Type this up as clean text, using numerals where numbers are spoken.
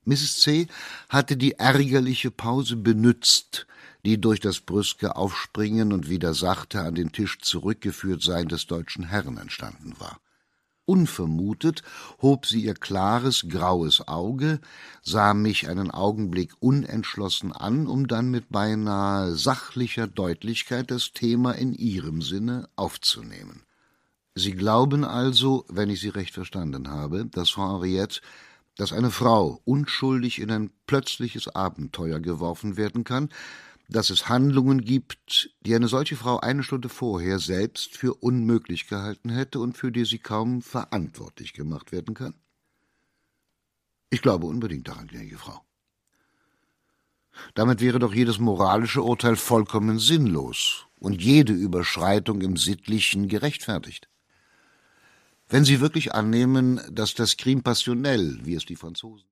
Mrs. C. hatte die ärgerliche Pause benützt, die durch das brüske Aufspringen und wieder sachte an den Tisch zurückgeführt sein des deutschen Herrn entstanden war. Unvermutet hob sie ihr klares, graues Auge, sah mich einen Augenblick unentschlossen an, um dann mit beinahe sachlicher Deutlichkeit das Thema in ihrem Sinne aufzunehmen. »Sie glauben also, wenn ich Sie recht verstanden habe, dass Frau Henriette, dass eine Frau unschuldig in ein plötzliches Abenteuer geworfen werden kann, dass es Handlungen gibt, die eine solche Frau eine Stunde vorher selbst für unmöglich gehalten hätte und für die sie kaum verantwortlich gemacht werden kann?« »Ich glaube unbedingt daran, gnädige Frau.« »Damit wäre doch jedes moralische Urteil vollkommen sinnlos und jede Überschreitung im Sittlichen gerechtfertigt. Wenn Sie wirklich annehmen, dass das Crime passionnel, wie es die Franzosen